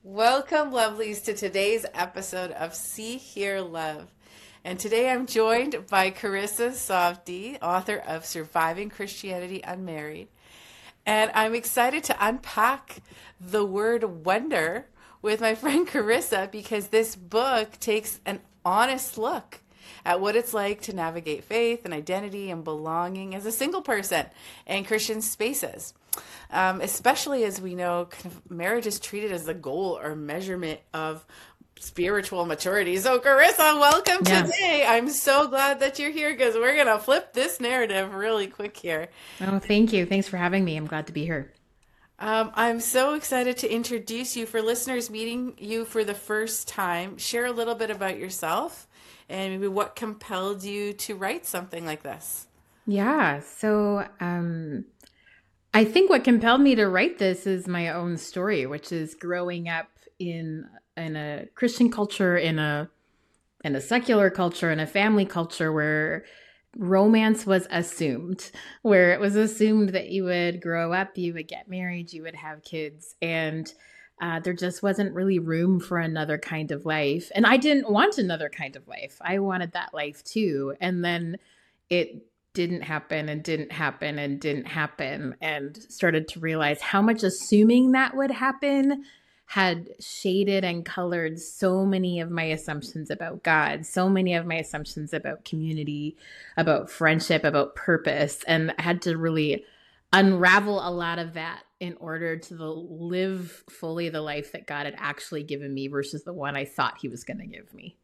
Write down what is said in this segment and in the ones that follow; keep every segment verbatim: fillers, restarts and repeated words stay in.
Welcome, lovelies, to today's episode of See, Hear, Love. And today I'm joined by Carissa Softy, author of Surviving Christianity Unmarried. And I'm excited to unpack the word wonder with my friend Carissa because this book takes an honest look at what it's like to navigate faith and identity and belonging as a single person in Christian spaces. Um, especially as we know, kind of marriage is treated as the goal or measurement of spiritual maturity. So Carissa, welcome Yeah. today. I'm so glad that you're here because we're going to flip this narrative really quick here. Oh, thank you. Thanks for having me. I'm glad to be here. Um, I'm so excited to introduce you for listeners meeting you for the first time. Share a little bit about yourself and maybe what compelled you to write something like this. Yeah. So, um, I think what compelled me to write this is my own story, which is growing up in in a Christian culture, in a in a secular culture, in a family culture where romance was assumed, where it was assumed that you would grow up, you would get married, you would have kids, and uh, there just wasn't really room for another kind of life. And I didn't want another kind of life. I wanted that life too. And then it didn't happen and didn't happen and didn't happen, and started to realize how much assuming that would happen had shaded and colored so many of my assumptions about God, so many of my assumptions about community, about friendship, about purpose. And I had to really unravel a lot of that in order to the, live fully the life that God had actually given me versus the one I thought he was going to give me.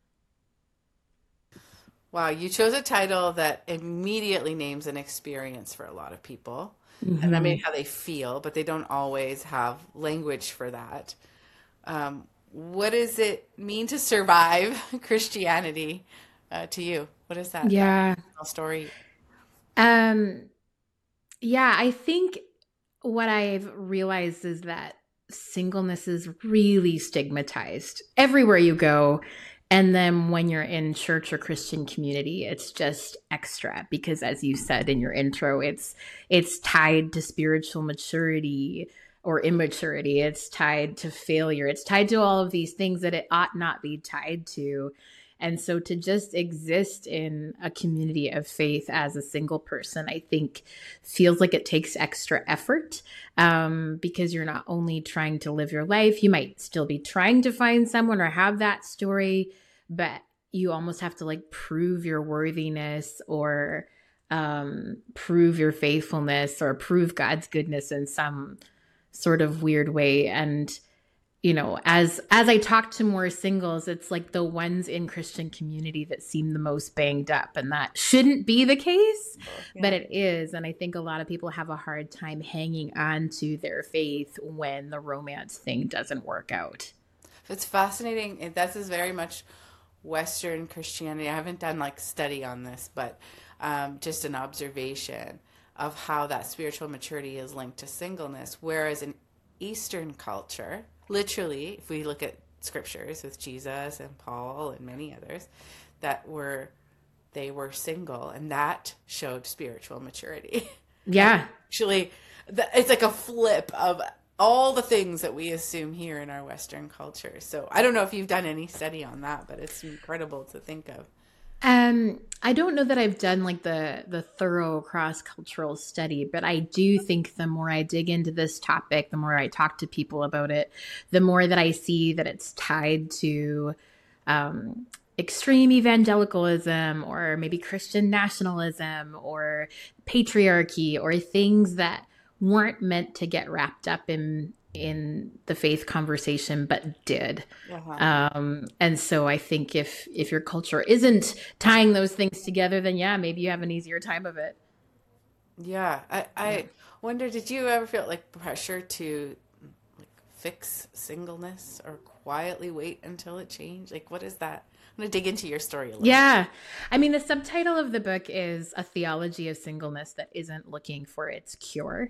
Wow, you chose a title that immediately names an experience for a lot of people. Mm-hmm. And that may be how they feel, but they don't always have language for that. Um, what does it mean to survive Christianity uh, to you? What is that? Yeah. That story? Um, yeah, I think what I've realized is that singleness is really stigmatized everywhere you go. And then when you're in church or Christian community, it's just extra because, as you said in your intro, it's it's tied to spiritual maturity or immaturity. It's tied to failure. It's tied to all of these things that it ought not be tied to. And so to just exist in a community of faith as a single person, I think feels like it takes extra effort um, because you're not only trying to live your life, you might still be trying to find someone or have that story, but you almost have to like prove your worthiness or um, prove your faithfulness or prove God's goodness in some sort of weird way. And you know, as as I talk to more singles, it's like the ones in Christian community that seem the most banged up, and that shouldn't be the case, yeah. But it is. And I think a lot of people have a hard time hanging on to their faith when the romance thing doesn't work out. It's fascinating. This is very much Western Christianity. I haven't done like study on this, but um, just an observation of how that spiritual maturity is linked to singleness, whereas in Eastern culture, literally, if we look at scriptures with Jesus and Paul and many others, that were they were single, and that showed spiritual maturity. Yeah, actually, it's like a flip of all the things that we assume here in our Western culture. So I don't know if you've done any study on that, but it's incredible to think of. Um, I don't know that I've done like the the thorough cross-cultural study, but I do think the more I dig into this topic, the more I talk to people about it, the more that I see that it's tied to um, extreme evangelicalism or maybe Christian nationalism or patriarchy or things that weren't meant to get wrapped up in in the faith conversation, but did. Uh-huh. Um, and so I think if, if your culture isn't tying those things together, then yeah, maybe you have an easier time of it. Yeah. I, I yeah. wonder, did you ever feel like pressure to like fix singleness or quietly wait until it changed? Like, what is that? I'm going to dig into your story a little Yeah. bit. I mean, the subtitle of the book is A Theology of Singleness That Isn't Looking for Its Cure.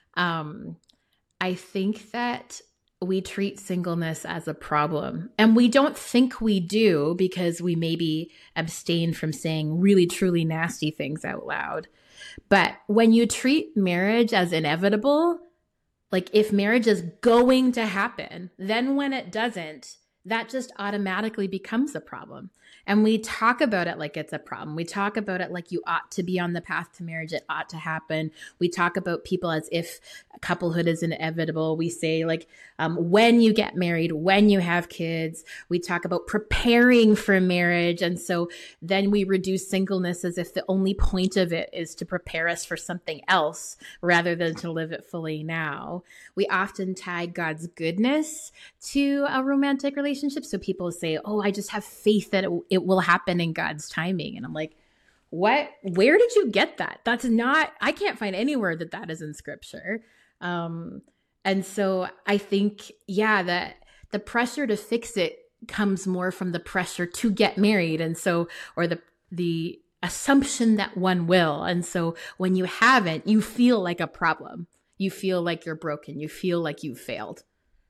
Um, I think that we treat singleness as a problem, and we don't think we do because we maybe abstain from saying really, truly nasty things out loud. But when you treat marriage as inevitable, like if marriage is going to happen, then when it doesn't, that just automatically becomes a problem. And we talk about it like it's a problem. We talk about it like you ought to be on the path to marriage. It ought to happen. We talk about people as if couplehood is inevitable. We say like um, when you get married, when you have kids, we talk about preparing for marriage. And so then we reduce singleness as if the only point of it is to prepare us for something else rather than to live it fully now. We often tie God's goodness to a romantic relationship. So people say, oh, I just have faith that it, it will happen in God's timing. And I'm like, what, where did you get that? That's not, I can't find anywhere that that is in scripture. Um, and so I think, yeah, that the pressure to fix it comes more from the pressure to get married. And so, or the, the assumption that one will. And so when you haven't, you feel like a problem. You feel like you're broken. You feel like you've failed.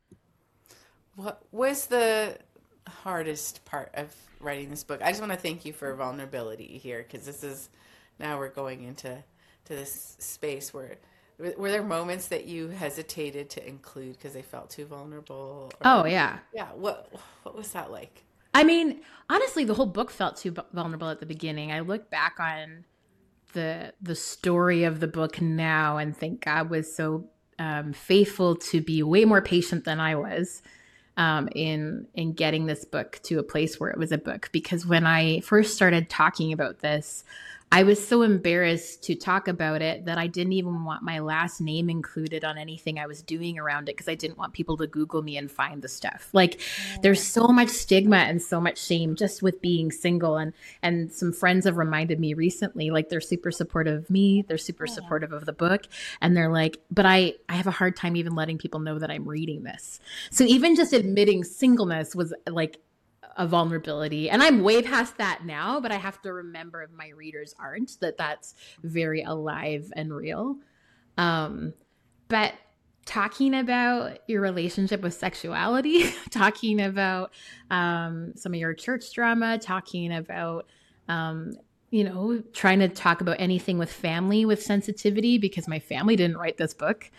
What was the hardest part of writing this book? I just want to thank you for vulnerability here, because this is, now we're going into to this space where, were there moments that you hesitated to include because they felt too vulnerable? Or, oh, yeah. Yeah. What, what was that like? I mean, honestly, the whole book felt too vulnerable at the beginning. I look back on the the story of the book now and think God was so um, faithful to be way more patient than I was um, in in getting this book to a place where it was a book. Because when I first started talking about this, I was so embarrassed to talk about it that I didn't even want my last name included on anything I was doing around it, because I didn't want people to Google me and find the stuff. Like, there's so much stigma and so much shame just with being single. And and some friends have reminded me recently, like, they're super supportive of me. They're super yeah. supportive of the book. And they're like, but I, I have a hard time even letting people know that I'm reading this. So even just admitting singleness was like a vulnerability. And I'm way past that now, but I have to remember, if my readers aren't, that that's very alive and real. Um, but talking about your relationship with sexuality, talking about um, some of your church drama, talking about, um, you know, trying to talk about anything with family with sensitivity, because my family didn't write this book.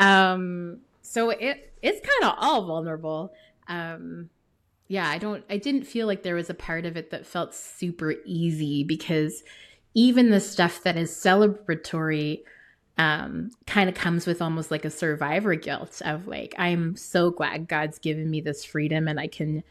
Um, so it it's kind of all vulnerable. Um, Yeah, I don't, I didn't feel like there was a part of it that felt super easy, because even the stuff that is celebratory um, kind of comes with almost like a survivor guilt of like, I'm so glad God's given me this freedom and I can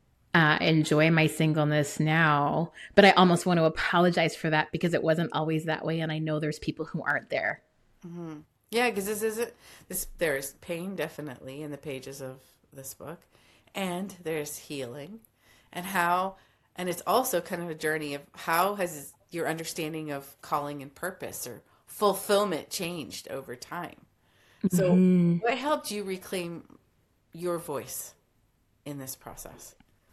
uh, enjoy my singleness now. But I almost want to apologize for that because it wasn't always that way. And I know there's people who aren't there. Mm-hmm. Yeah, because this is, this, there's pain definitely in the pages of this book. And there's healing, and how, and it's also kind of a journey of how has your understanding of calling and purpose or fulfillment changed over time. So mm-hmm. what helped you reclaim your voice in this process?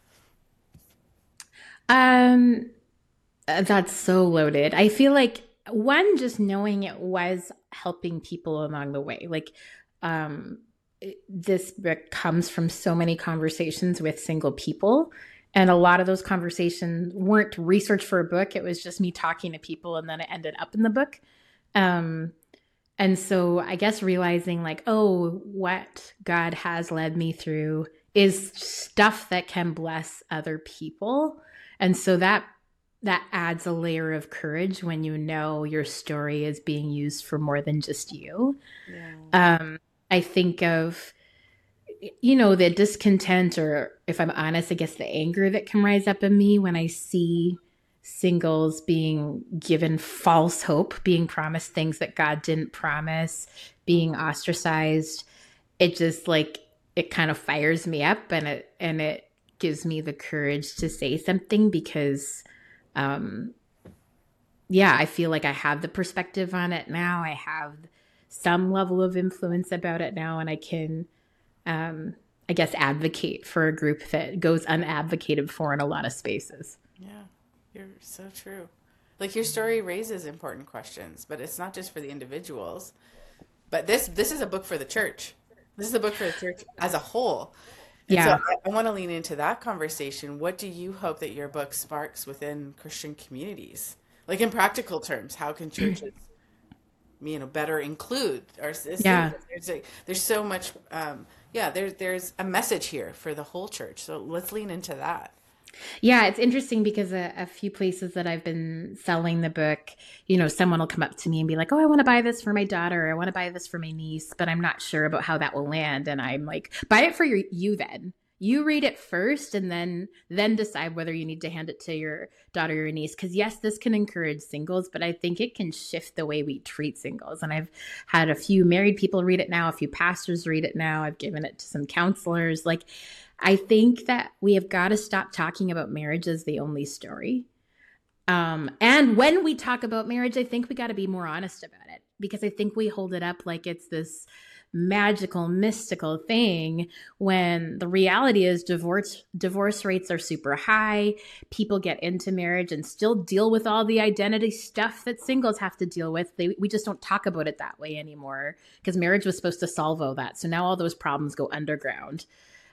Um, that's so loaded. I feel like, one, just knowing it was helping people along the way. Like, um, this book comes from so many conversations with single people. And a lot of those conversations weren't research for a book. It was just me talking to people, and then it ended up in the book. Um, and so I guess realizing like, oh, what God has led me through is stuff that can bless other people. And so that that adds a layer of courage when you know your story is being used for more than just you. Yeah. Um, I think of, you know, the discontent, or if I'm honest, I guess the anger that can rise up in me when I see singles being given false hope, being promised things that God didn't promise, being ostracized. It just like, it kind of fires me up, and it, and it gives me the courage to say something, because, um, yeah, I feel like I have the perspective on it now. I have some level of influence about it now, and I can, um, I guess, advocate for a group that goes unadvocated for in a lot of spaces. Yeah, you're so true. Like, your story raises important questions, but it's not just for the individuals. But this this is a book for the church. This is a book for the church as a whole. And yeah. So I, I want to lean into that conversation. What do you hope that your book sparks within Christian communities? Like, in practical terms, how can churches you know, better include our Yeah. singles. There's, a, there's so much, um, yeah, there's, there's a message here for the whole church. So let's lean into that. Yeah, it's interesting because a, a few places that I've been selling the book, you know, someone will come up to me and be like, "Oh, I want to buy this for my daughter. I want to buy this for my niece, but I'm not sure about how that will land." And I'm like, "Buy it for your, you then. You read it first and then then decide whether you need to hand it to your daughter or niece. Because yes, this can encourage singles, but I think it can shift the way we treat singles. And I've had a few married people read it now, a few pastors read it now. I've given it to some counselors. Like, I think that we have got to stop talking about marriage as the only story. Um, and when we talk about marriage, I think we got to be more honest about it, because I think we hold it up like it's this magical, mystical thing, when the reality is divorce divorce rates are super high. People get into marriage and still deal with all the identity stuff that singles have to deal with. They, we just don't talk about it that way anymore, because marriage was supposed to solve all that. So now all those problems go underground.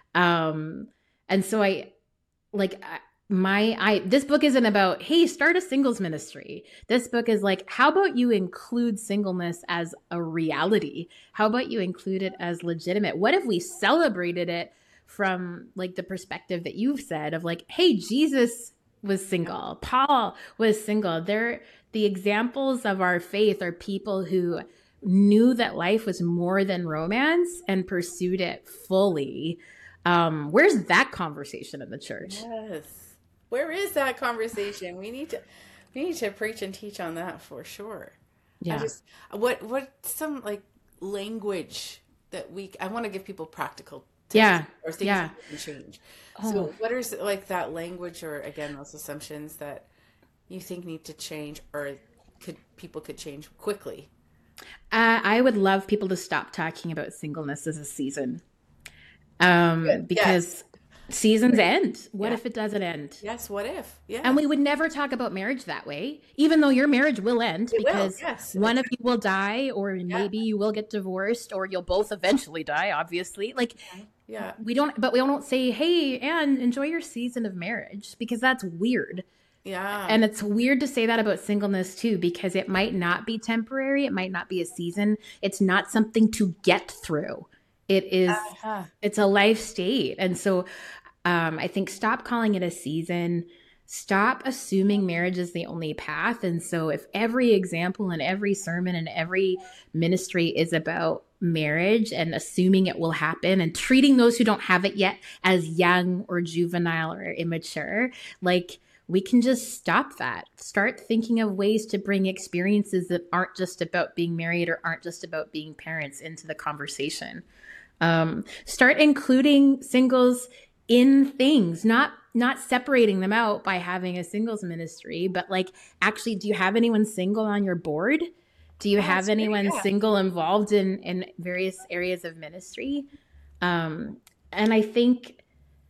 Um, and so I like I, my I this book isn't about, hey, start a singles ministry. This book is like, how about you include singleness as a reality? How about you include it as legitimate? What if we celebrated it from like the perspective that you've said of like, hey, Jesus was single, Paul was single. They're the examples of our faith are people who knew that life was more than romance and pursued it fully. Um, where's that conversation in the church? Yes. Where is that conversation? We need to we need to preach and teach on that for sure. Yeah. I just what what some like language that we I want to give people practical tips Yeah. or things Yeah. that can change. Oh. So what are like that language or again those assumptions that you think need to change or could people could change quickly? Uh, I would love people to stop talking about singleness as a season. Um, Good. because Yes. seasons end. What Yeah. if it doesn't end? Yes, what if? Yeah. And we would never talk about marriage that way, even though your marriage will end It will, because yes. one of you will die, or maybe you will get divorced, or you'll both eventually die, obviously. Like, Yeah. we don't, but we don't say, hey, Anne, enjoy your season of marriage, because that's weird. Yeah. And it's weird to say that about singleness too, because it might not be temporary. It might not be a season. It's not something to get through. It is, Uh-huh. it's a life state. And so um, I think stop calling it a season. Stop assuming marriage is the only path. And so if every example and every sermon and every ministry is about marriage and assuming it will happen and treating those who don't have it yet as young or juvenile or immature, like, we can just stop that. Start thinking of ways to bring experiences that aren't just about being married or aren't just about being parents into the conversation. Um, start including singles in things, not not separating them out by having a singles ministry, but like, actually, do you have anyone single on your board? Do you Oh, have that's great, anyone yeah. single involved in in various areas of ministry? Um, and I think,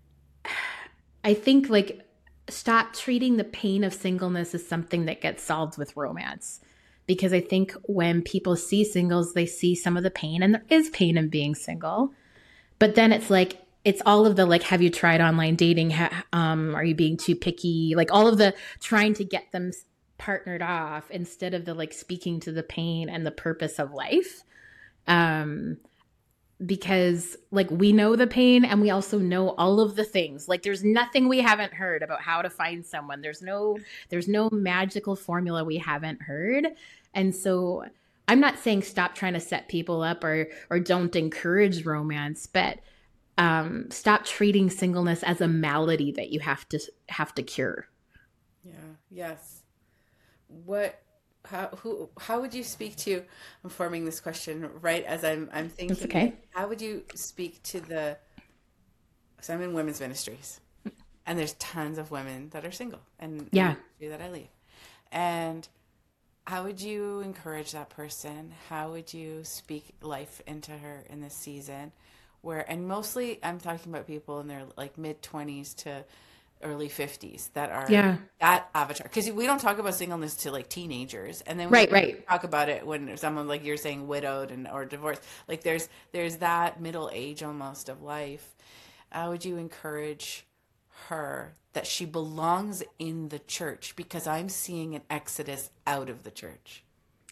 I think like, stop treating the pain of singleness as something that gets solved with romance. Because I think when people see singles, they see some of the pain, and there is pain in being single. But then it's like, it's all of the like, have you tried online dating? Ha- um, are you being too picky? Like all of the trying to get them partnered off instead of the like speaking to the pain and the purpose of life. Um, because like we know the pain and we also know all of the things. Like there's nothing we haven't heard about how to find someone. There's no there's no magical formula we haven't heard. And so I'm not saying stop trying to set people up or or don't encourage romance, but um, stop treating singleness as a malady that you have to have to cure. Yeah. Yes. What? How? Who? How would you speak to? I'm forming this question right as I'm. I'm thinking. That's okay. How would you speak to the? So I'm in women's ministries, and there's tons of women that are single, and Yeah. in the ministry that I lead. And how would you encourage that person? How would you speak life into her in this season? Where, and mostly I'm talking about people in their like mid twenties to early fifties that are Yeah. that avatar. Because we don't talk about singleness to like teenagers, and then we Right, don't right. talk about it when someone like you're saying widowed and or divorced. Like there's there's that middle age almost of life. How would you encourage her that she belongs in the church? Because I'm seeing an exodus out of the church.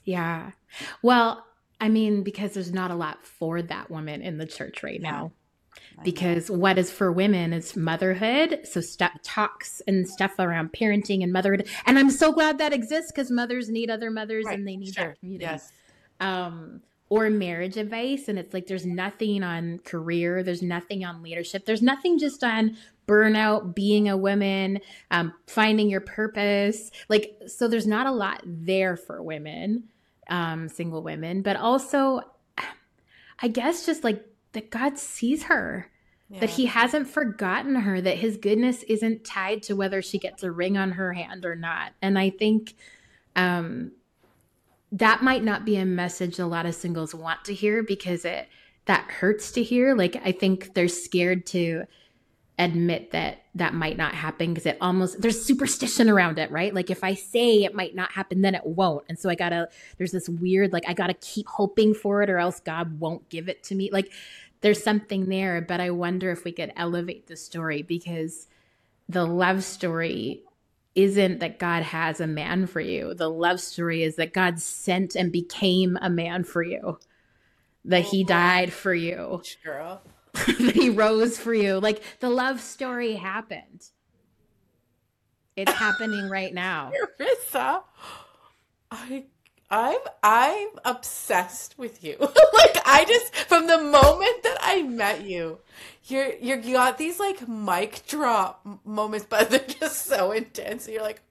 Yeah. Well, I mean, because there's not a lot for that woman in the church right Yeah, now. I know. Because what is for women is motherhood. So stuff talks and stuff around parenting and motherhood. And I'm so glad that exists because mothers need other mothers Right. and they need that Sure. community. Yes. Um, or marriage advice. And it's like there's nothing on career, there's nothing on leadership, there's nothing just on burnout, being a woman, um, finding your purpose. Like, so there's not a lot there for women, um, single women, but also, I guess, just like that God sees her, that Yeah. he hasn't forgotten her, that his goodness isn't tied to whether she gets a ring on her hand or not. And I think um, that might not be a message a lot of singles want to hear because it that hurts to hear. Like, I think they're scared to admit that that might not happen because it almost, there's superstition around it, right? Like if I say it might not happen, then it won't. And so I gotta, there's this weird, like I gotta keep hoping for it or else God won't give it to me. Like there's something there, but I wonder if we could elevate the story because the love story isn't that God has a man for you. The love story is that God sent and became a man for you, that he died for you, Girl. that he rose for you. Like the love story happened. It's happening right now. Carissa, I I'm I'm obsessed with you. Like I just from the moment that I met you, you're you're you got these like mic drop m- moments, but they're just so intense. You're like,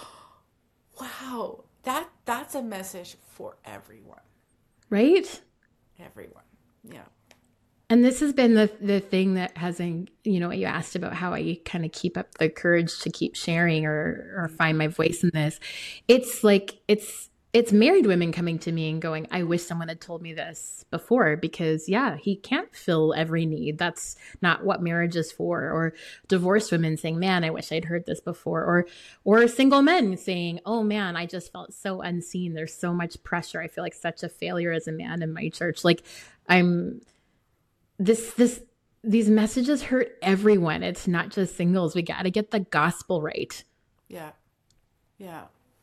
wow, that that's a message for everyone. Right? Everyone. Yeah. And this has been the the thing that hasn't, you know, you asked about how I kind of keep up the courage to keep sharing or or find my voice in this. It's like it's it's married women coming to me and going, I wish someone had told me this before because yeah, he can't fill every need. That's not what marriage is for. Or divorced women saying, man, I wish I'd heard this before. Or or single men saying, oh man, I just felt so unseen. There's so much pressure. I feel like such a failure as a man in my church. Like I'm this this these messages hurt everyone. It's not just singles. We got to get the gospel right. Yeah. Yeah.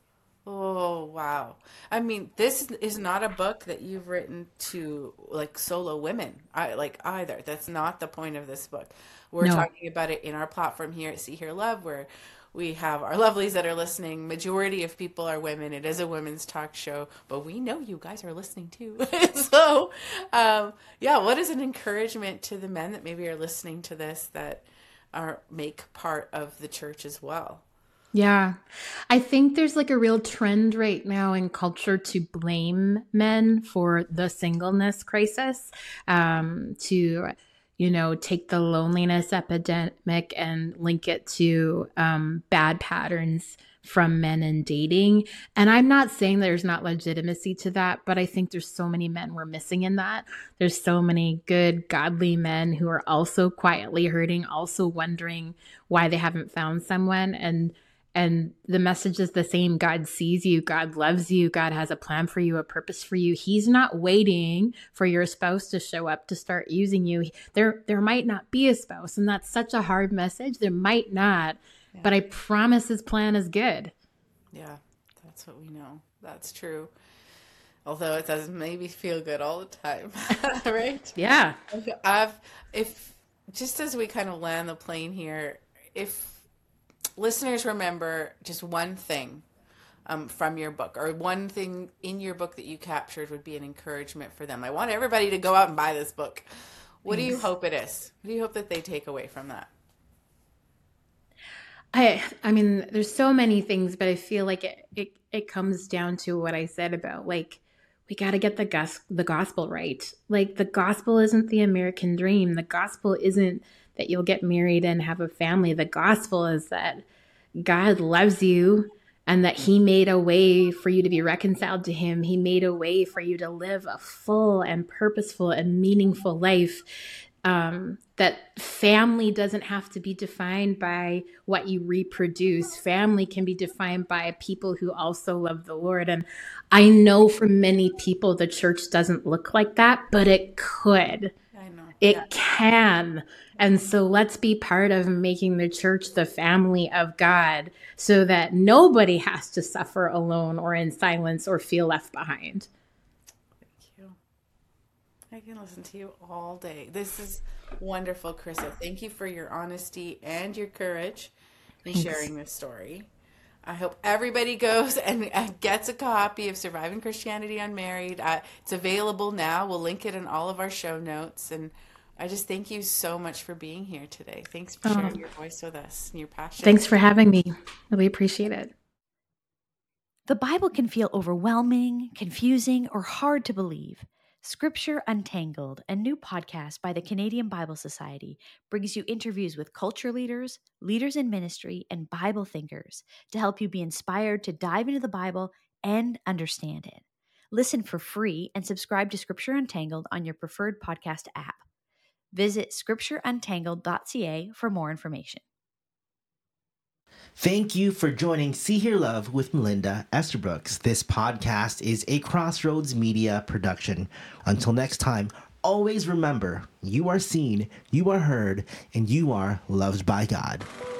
Oh, wow. I mean, this is not a book that you've written to like solo women. I like either. That's not the point of this book. We're No. talking about it in our platform here at See Hear Love, where we have our lovelies that are listening. Majority of people are women. It is a women's talk show, but we know you guys are listening too. So, um, yeah, what is an encouragement to the men that maybe are listening to this that are make part of the church as well? Yeah. I think there's like a real trend right now in culture to blame men for the singleness crisis, um, to, you know, take the loneliness epidemic and link it to um, bad patterns from men in dating. And I'm not saying there's not legitimacy to that, but I think there's so many men we're missing in that. There's so many good, godly men who are also quietly hurting, also wondering why they haven't found someone. And And the message is the same. God sees you. God loves you. God has a plan for you, a purpose for you. He's not waiting for your spouse to show up to start using you. There, there might not be a spouse, and that's such a hard message. There might not, Yeah. but I promise his plan is good. Yeah, that's what we know. That's true. Although it doesn't maybe feel good all the time, right? Yeah. I've, if just as we kind of land the plane here, if listeners remember just one thing um, from your book or one thing in your book that you captured would be an encouragement for them. I want everybody to go out and buy this book. What Thanks. do you hope it is? What do you hope that they take away from that? I I mean, there's so many things, but I feel like it it, it comes down to what I said about like we got to get the gus- the gospel right. Like the gospel isn't the American dream. The gospel isn't that you'll get married and have a family. The gospel is that God loves you and that he made a way for you to be reconciled to him. He made a way for you to live a full and purposeful and meaningful life. Um, that family doesn't have to be defined by what you reproduce. Family can be defined by people who also love the Lord. And I know for many people, the church doesn't look like that, but it could. I know. It Yeah. can. And so let's be part of making the church the family of God so that nobody has to suffer alone or in silence or feel left behind. Thank you. I can listen to you all day. This is wonderful, Carissa. Thank you for your honesty and your courage in Thanks. sharing this story. I hope everybody goes and uh, gets a copy of Surviving Christianity Unmarried. Uh, it's available now. We'll link it in all of our show notes. And I just thank you so much for being here today. Thanks for sharing Oh. your voice with us and your passion. Thanks for having me. Really appreciate it. The Bible can feel overwhelming, confusing, or hard to believe. Scripture Untangled, a new podcast by the Canadian Bible Society, brings you interviews with culture leaders, leaders in ministry, and Bible thinkers to help you be inspired to dive into the Bible and understand it. Listen for free and subscribe to Scripture Untangled on your preferred podcast app. Visit scripture untangled dot c a for more information. Thank you for joining See Hear Love with Melinda Estabrooks. This podcast is a Crossroads Media production. Until next time, always remember, you are seen, you are heard, and you are loved by God.